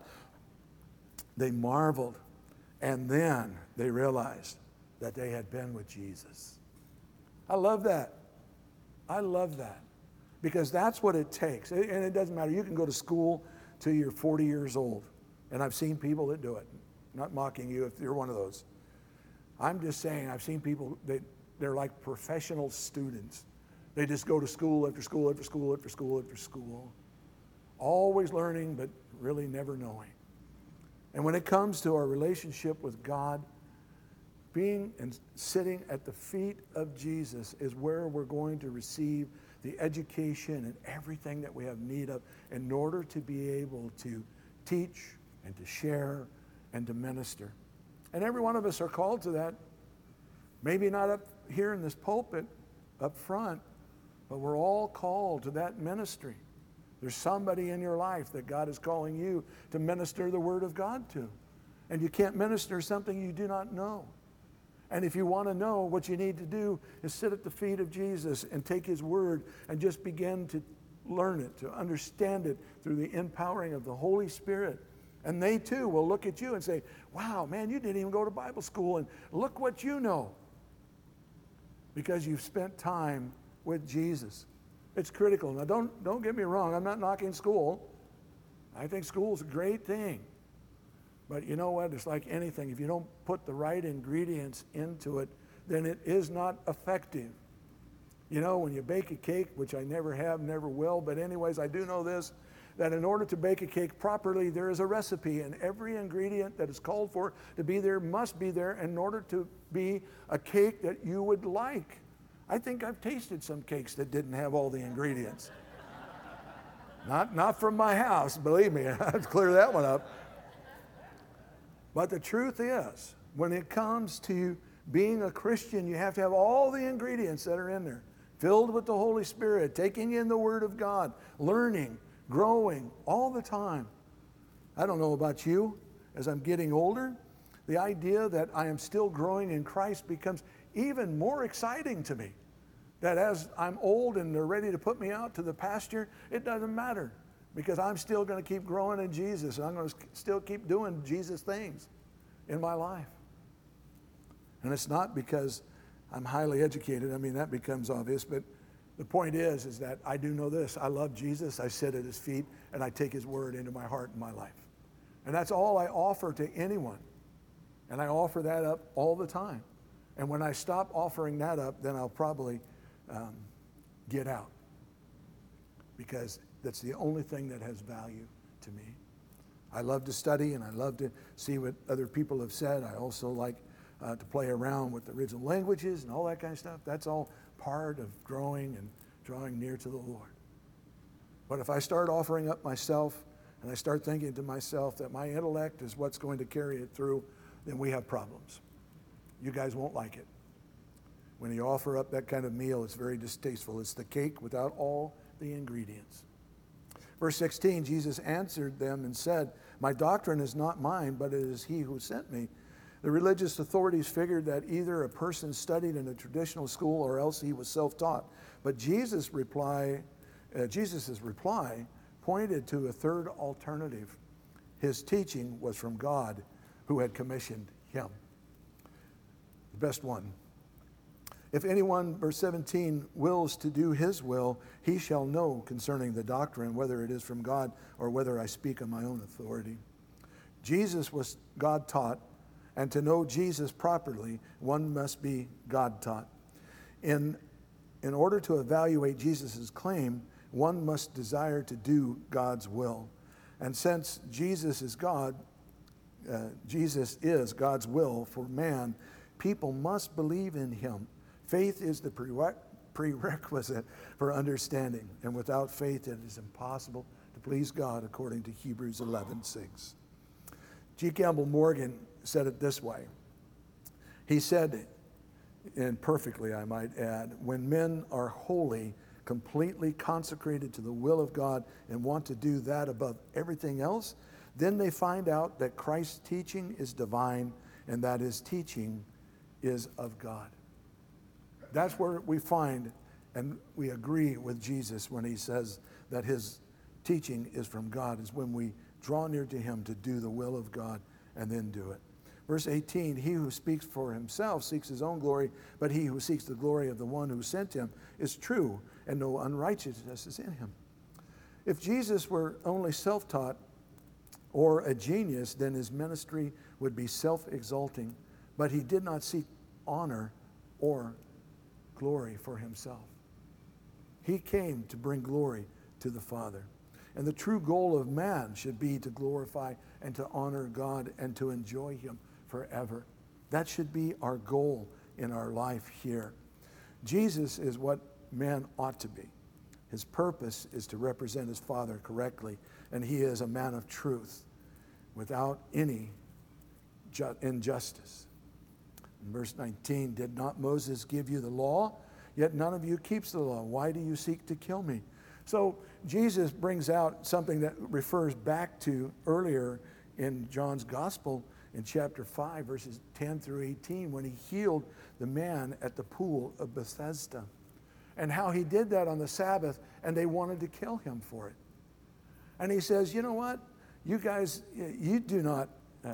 they marveled. And then they realized that they had been with Jesus. I love that. I love that. Because that's what it takes. And it doesn't matter. You can go to school till you're forty years old. And I've seen people that do it. I'm not mocking you if you're one of those. I'm just saying I've seen people that they're like professional students. They just go to school after school after school after school after school. Always learning, but really never knowing. And when it comes to our relationship with God, being and sitting at the feet of Jesus is where we're going to receive the education and everything that we have need of in order to be able to teach and to share and to minister. And every one of us are called to that. Maybe not up here in this pulpit, up front, but we're all called to that ministry. There's somebody in your life that God is calling you to minister the Word of God to. And you can't minister something you do not know. And if you want to know, what you need to do is sit at the feet of Jesus and take His Word and just begin to learn it, to understand it through the empowering of the Holy Spirit. And they too will look at you and say, wow, man, you didn't even go to Bible school, and look what you know. Because you've spent time with Jesus. It's critical. Now, don't, don't get me wrong. I'm not knocking school. I think school's a great thing. But you know what? It's like anything. If you don't put the right ingredients into it, then it is not effective. You know, when you bake a cake, which I never have, never will, but anyways, I do know this, that in order to bake a cake properly, there is a recipe, and every ingredient that is called for to be there must be there in order to be a cake that you would like. I think I've tasted some cakes that didn't have all the ingredients. Not, not from my house, believe me. I have to clear that one up. But the truth is, when it comes to being a Christian, you have to have all the ingredients that are in there, filled with the Holy Spirit, taking in the Word of God, learning, growing all the time. I don't know about you, as I'm getting older, the idea that I am still growing in Christ becomes even more exciting to me. That as I'm old and they're ready to put me out to the pasture, it doesn't matter, because I'm still going to keep growing in Jesus, and I'm going to still keep doing Jesus things in my life. And it's not because I'm highly educated. I mean, that becomes obvious, but the point is, is that I do know this. I love Jesus. I sit at His feet, and I take His Word into my heart and my life. And that's all I offer to anyone. And I offer that up all the time. And when I stop offering that up, then I'll probably um, get out, because that's the only thing that has value to me. I love to study, and I love to see what other people have said. I also like uh, to play around with the original languages and all that kind of stuff. That's all part of growing and drawing near to the Lord. But if I start offering up myself, and I start thinking to myself that my intellect is what's going to carry it through, then we have problems. You guys won't like it. When you offer up that kind of meal, it's very distasteful. It's the cake without all the ingredients. Verse sixteen, Jesus answered them and said, my doctrine is not mine, but it is He who sent me. The religious authorities figured that either a person studied in a traditional school or else he was self-taught. But Jesus' reply, uh, Jesus's reply pointed to a third alternative. His teaching was from God, who had commissioned him. The best one. If anyone, verse seventeen, wills to do his will, he shall know concerning the doctrine, whether it is from God or whether I speak on my own authority. Jesus was God taught, and to know Jesus properly, one must be God taught. In, in order to evaluate Jesus' claim, one must desire to do God's will. And since Jesus is God, uh, Jesus is God's will for man, people must believe in him. Faith is the prerequisite for understanding, and without faith it is impossible to please God, according to Hebrews eleven six. G. Campbell Morgan said it this way. He said, and perfectly I might add, when men are wholly, completely consecrated to the will of God and want to do that above everything else, then they find out that Christ's teaching is divine and that his teaching is of God. That's where we find and we agree with Jesus when he says that his teaching is from God, is when we draw near to him to do the will of God and then do it. Verse eighteen, he who speaks for himself seeks his own glory, but he who seeks the glory of the one who sent him is true, and no unrighteousness is in him. If Jesus were only self-taught or a genius, then his ministry would be self-exalting, but he did not seek honor or glory for himself. He came to bring glory to the Father. And the true goal of man should be to glorify and to honor God and to enjoy him forever. That should be our goal in our life here. Jesus is what man ought to be. His purpose is to represent his Father correctly, and he is a man of truth without any ju- injustice. In verse nineteen, did not Moses give you the law? Yet none of you keeps the law. Why do you seek to kill me? So Jesus brings out something that refers back to earlier in John's Gospel in chapter five, verses ten through eighteen, when he healed the man at the pool of Bethesda, and how he did that on the Sabbath, and they wanted to kill him for it. And he says, you know what? You guys, you do not, uh,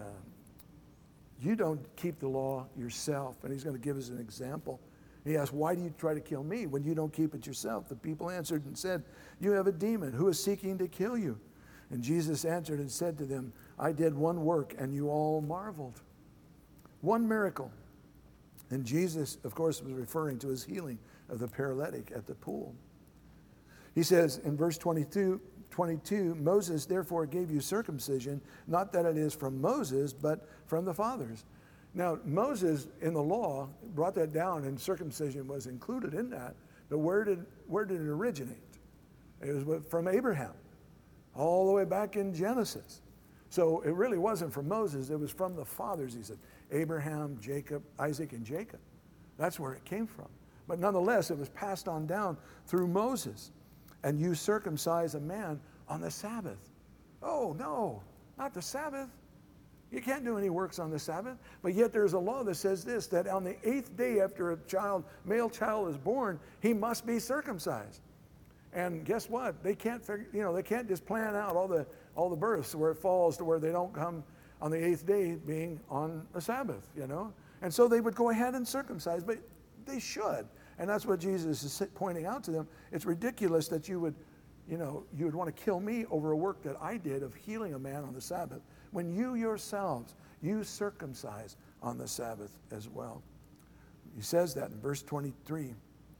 you don't keep the law yourself. And he's going to give us an example. He asked, why do you try to kill me when you don't keep it yourself? The people answered and said, you have a demon who is seeking to kill you. And Jesus answered and said to them, I did one work and you all marveled. One miracle. And Jesus, of course, was referring to his healing of the paralytic at the pool. He says in verse twenty-two, twenty-two, Moses therefore gave you circumcision, not that it is from Moses, but from the fathers. Now, Moses in the law brought that down, and circumcision was included in that. But where did, where did it originate? It was from Abraham, all the way back in Genesis. So it really wasn't from Moses, it was from the fathers, he said. Abraham, Jacob, Isaac, and Jacob. That's where it came from. But nonetheless, it was passed on down through Moses. And you circumcise a man on the Sabbath. Oh, no, not the Sabbath. You can't do any works on the Sabbath. But yet there's a law that says this, that on the eighth day after a child, male child is born, he must be circumcised. And guess what? They can't figure, you know, they can't just plan out all the all the births where it falls to where they don't come on the eighth day being on a Sabbath, you know. And so they would go ahead and circumcise, but they should. And that's what Jesus is pointing out to them. It's ridiculous that you would, you know, you would want to kill me over a work that I did of healing a man on the Sabbath, when you yourselves, you circumcise on the Sabbath as well. He says that in verse twenty-three.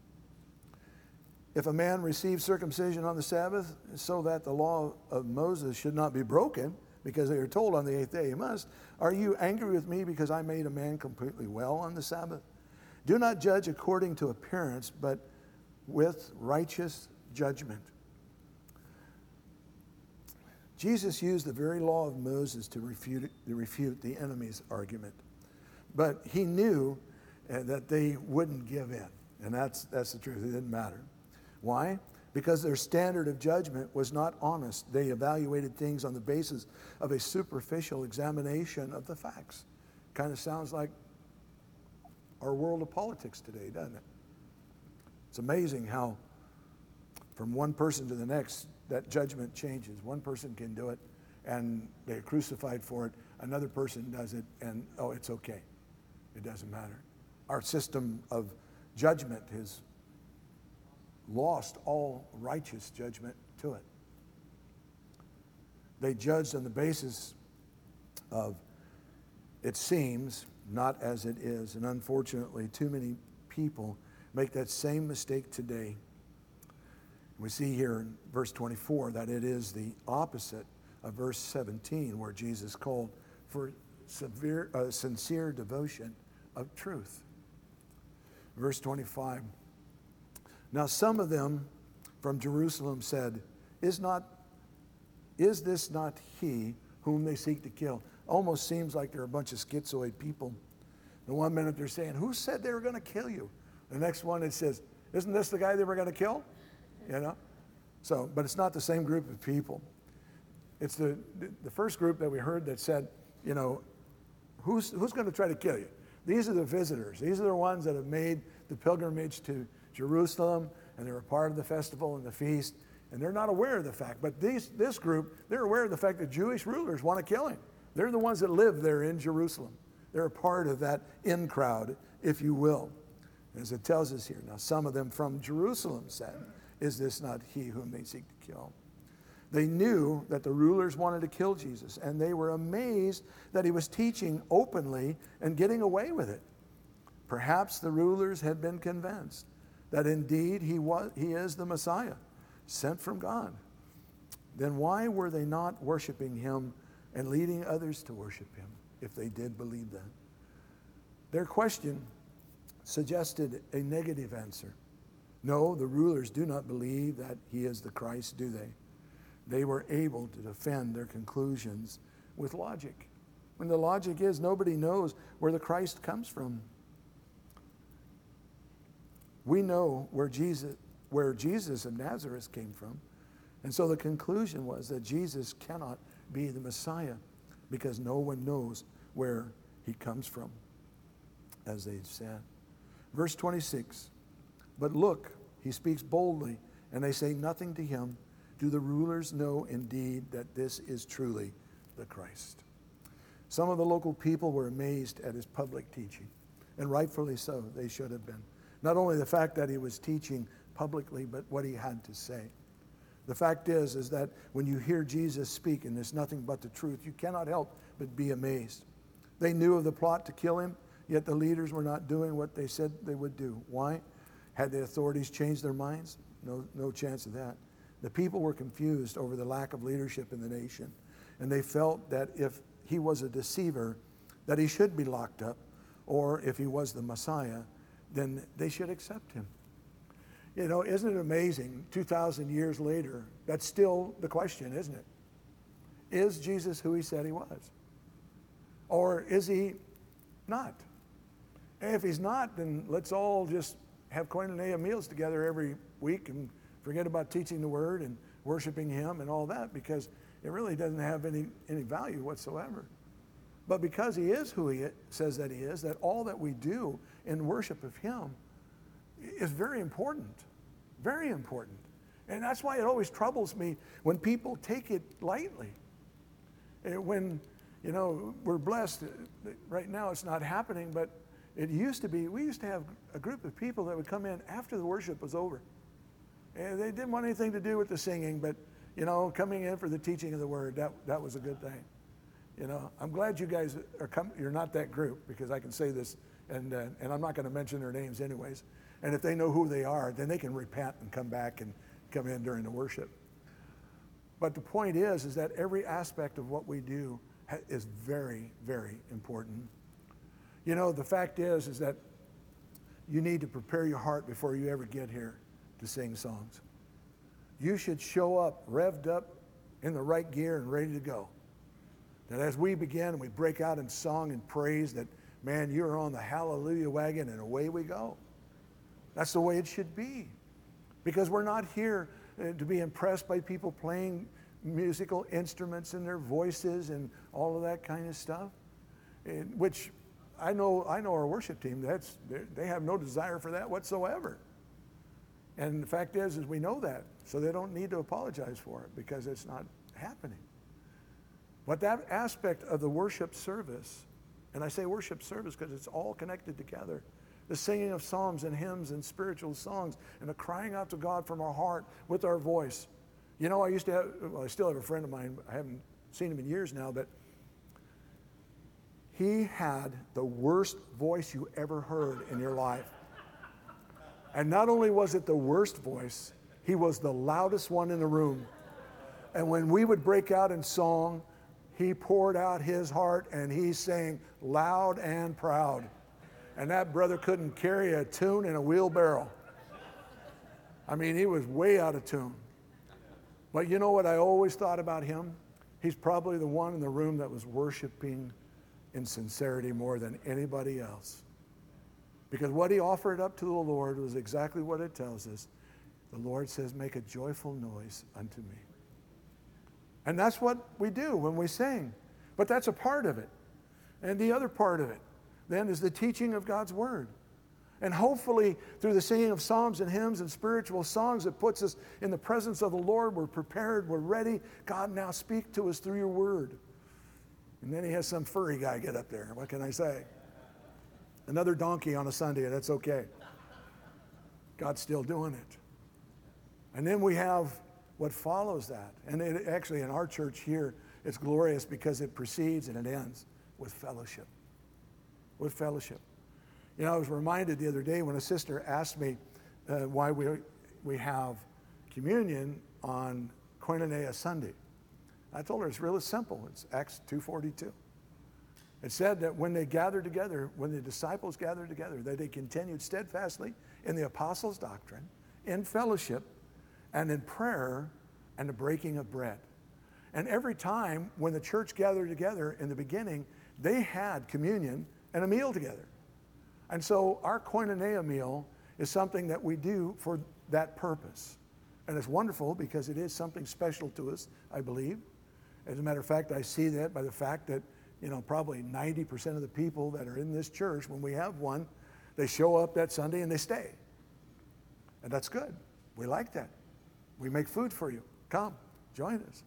If a man receives circumcision on the Sabbath, so that the law of Moses should not be broken, because they are told on the eighth day he must, are you angry with me because I made a man completely well on the Sabbath? Do not judge according to appearance, but with righteous judgment. Jesus used the very law of Moses to refute, to refute the enemy's argument. But he knew uh, that they wouldn't give in. And that's, that's the truth. It didn't matter. Why? Because their standard of judgment was not honest. They evaluated things on the basis of a superficial examination of the facts. Kind of sounds like our world of politics today, doesn't it? It's amazing how from one person to the next, that judgment changes. One person can do it, and they're crucified for it. Another person does it, and oh, it's okay. It doesn't matter. Our system of judgment has lost all righteous judgment to it. They judged on the basis of it seems, not as it is. And unfortunately, too many people make that same mistake today. We see here in verse twenty-four that it is the opposite of verse seventeen, where Jesus called for severe, uh, sincere devotion of truth. Verse twenty-five, now some of them from Jerusalem said, is not, is this not he whom they seek to kill? Almost seems like they're a bunch of schizoid people. The one minute they're saying, who said they were going to kill you? The next one it says, isn't this the guy they were going to kill? You know? So, but it's not the same group of people. It's the, the first group that we heard that said, you know, who's, who's going to try to kill you? These are the visitors. These are the ones that have made the pilgrimage to Jerusalem, and they're a part of the festival and the feast, and they're not aware of the fact. But these, this group, they're aware of the fact that Jewish rulers want to kill him. They're the ones that live there in Jerusalem. They're a part of that in crowd, if you will. As it tells us here, now some of them from Jerusalem said, is this not he whom they seek to kill? They knew that the rulers wanted to kill Jesus, and they were amazed that he was teaching openly and getting away with it. Perhaps the rulers had been convinced that indeed he was, he is the Messiah, sent from God. Then why were they not worshiping him and leading others to worship him if they did believe that? Their question suggested a negative answer. No, the rulers do not believe that he is the Christ, do they? They were able to defend their conclusions with logic. And the logic is nobody knows where the Christ comes from. We know where Jesus, where Jesus of Nazareth came from. And so the conclusion was that Jesus cannot be the Messiah because no one knows where he comes from, as they said. Verse twenty-six, but look, he speaks boldly, and they say nothing to him. Do the rulers know indeed that this is truly the Christ? Some of the local people were amazed at his public teaching, and rightfully so, they should have been. Not only the fact that he was teaching publicly, but what he had to say. The fact is, is that when you hear Jesus speak, and there's nothing but the truth, you cannot help but be amazed. They knew of the plot to kill him, yet the leaders were not doing what they said they would do. Why? Had the authorities changed their minds? No, no chance of that. The people were confused over the lack of leadership in the nation, and they felt that if he was a deceiver, that he should be locked up, or if he was the Messiah, then they should accept him. You know, isn't it amazing, two thousand years later, that's still the question, isn't it? Is Jesus who he said he was? Or is he not? And if he's not, then let's all just have koinonia meals together every week and forget about teaching the word and worshiping him and all that, because it really doesn't have any, any value whatsoever. But because he is who he says that he is, that all that we do in worship of him is very important, very important. And that's why it always troubles me when people take it lightly. And when, you know, we're blessed, right now it's not happening, but it used to be, we used to have a group of people that would come in after the worship was over. And they didn't want anything to do with the singing, but, you know, coming in for the teaching of the word, that, that was a good thing. You know, I'm glad you guys are come, you're not that group, because I can say this, and, uh, and I'm not going to mention their names anyways. And if they know who they are, then they can repent and come back and come in during the worship. But the point is, is that every aspect of what we do ha- is very, very important. You know, the fact is, is that you need to prepare your heart before you ever get here to sing songs. You should show up revved up in the right gear and ready to go. That as we begin and we break out in song and praise, that, man, you're on the hallelujah wagon and away we go. That's the way it should be. Because we're not here uh, to be impressed by people playing musical instruments and their voices and all of that kind of stuff, and, which I know, I know our worship team, that's, they have no desire for that whatsoever. And the fact is, is we know that, so they don't need to apologize for it because it's not happening. But that aspect of the worship service, and I say worship service because it's all connected together, the singing of psalms and hymns and spiritual songs and the crying out to God from our heart with our voice. You know, I used to have, well, I still have a friend of mine, I haven't seen him in years now, but he had the worst voice you ever heard in your life. And not only was it the worst voice, he was the loudest one in the room. And when we would break out in song, he poured out his heart and he sang loud and proud. And that brother couldn't carry a tune in a wheelbarrow. I mean, he was way out of tune. But you know what I always thought about him? He's probably the one in the room that was worshiping in sincerity more than anybody else. Because what he offered up to the Lord was exactly what it tells us. The Lord says, make a joyful noise unto me. And that's what we do when we sing. But that's a part of it. And the other part of it, then, is the teaching of God's Word. And hopefully, through the singing of psalms and hymns and spiritual songs, it puts us in the presence of the Lord. We're prepared. We're ready. God, now speak to us through your Word. And then he has some furry guy get up there. What can I say? Another donkey on a Sunday, that's okay. God's still doing it. And then we have what follows that. And it, actually in our church here, it's glorious because it precedes and it ends with fellowship. With fellowship. You know, I was reminded the other day when a sister asked me uh, why we, we have communion on Koinonia Sunday. I told her it's really simple. It's Acts two forty-two. It said that when they gathered together, when the disciples gathered together, that they continued steadfastly in the apostles' doctrine, in fellowship, and in prayer, and the breaking of bread. And every time when the church gathered together in the beginning, they had communion and a meal together. And so our Koinonia meal is something that we do for that purpose. And it's wonderful because it is something special to us, I believe. As a matter of fact, I see that by the fact that, you know, probably ninety percent of the people that are in this church, when we have one, they show up that Sunday and they stay. And that's good. We like that. We make food for you. Come, join us.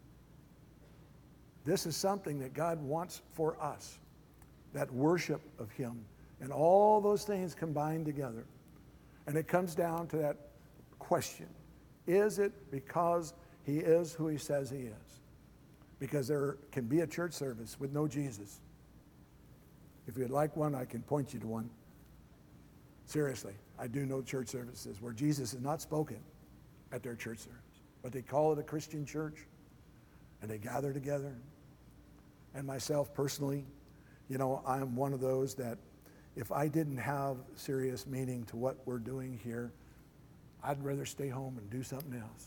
This is something that God wants for us, that worship of him, and all those things combined together. And it comes down to that question. Is it because he is who he says he is? Because there can be a church service with no Jesus. If you'd like one, I can point you to one. Seriously, I do know church services where Jesus is not spoken at their church service, but they call it a Christian church, and they gather together. And myself personally, you know, I'm one of those that if I didn't have serious meaning to what we're doing here, I'd rather stay home and do something else.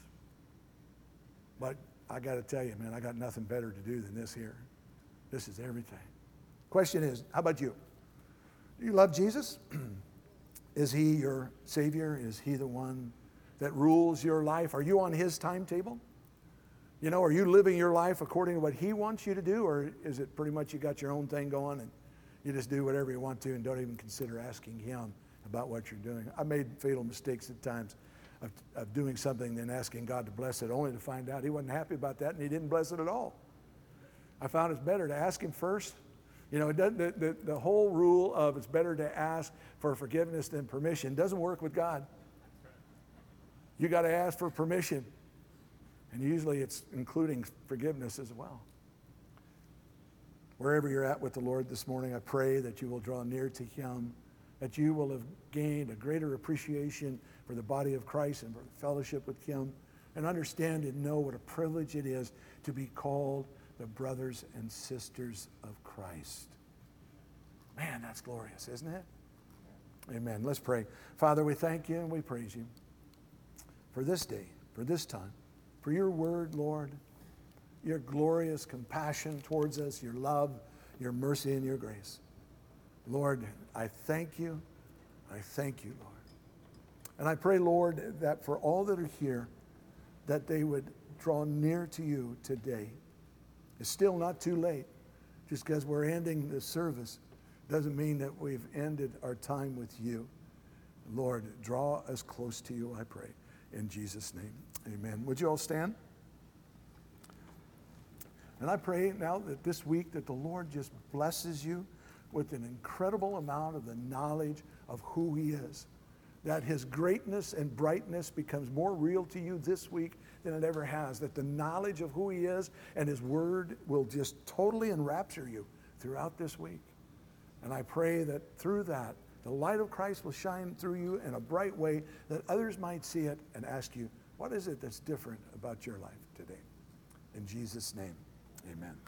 But I got to tell you, man, I got nothing better to do than this here. This is everything. Question is, how about you? Do you love Jesus? Is he your Savior? Is he the one that rules your life? Are you on his timetable? You know, are you living your life according to what he wants you to do, or is it pretty much you got your own thing going and you just do whatever you want to and don't even consider asking him about what you're doing? I made fatal mistakes at times of, of doing something and then asking God to bless it, only to find out he wasn't happy about that and he didn't bless it at all. I found it's better to ask him first. You know, it doesn't, the, the, the whole rule of it's better to ask for forgiveness than permission doesn't work with God. You got to ask for permission. And usually it's including forgiveness as well. Wherever you're at with the Lord this morning, I pray that you will draw near to him, that you will have gained a greater appreciation for the body of Christ and for fellowship with him, and understand and know what a privilege it is to be called the brothers and sisters of Christ. Man, that's glorious, isn't it? Amen. Let's pray. Father, we thank you and we praise you for this day, for this time, for your word, Lord, your glorious compassion towards us, your love, your mercy, and your grace. Lord, I thank you. I thank you, Lord. And I pray, Lord, that for all that are here, that they would draw near to you today. It's still not too late, just because we're ending the service. doesn't mean that we've ended our time with you. Lord, draw us close to you, I pray. In Jesus' name, amen. Would you all stand? And I pray now that this week that the Lord just blesses you with an incredible amount of the knowledge of who he is. That his greatness and brightness becomes more real to you this week than it ever has. That the knowledge of who he is and his word will just totally enrapture you throughout this week. And I pray that through that, the light of Christ will shine through you in a bright way that others might see it and ask you, what is it that's different about your life today? In Jesus' name, amen.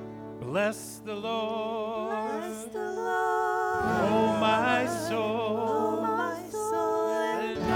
Bless the Lord, Bless the Lord, oh my soul.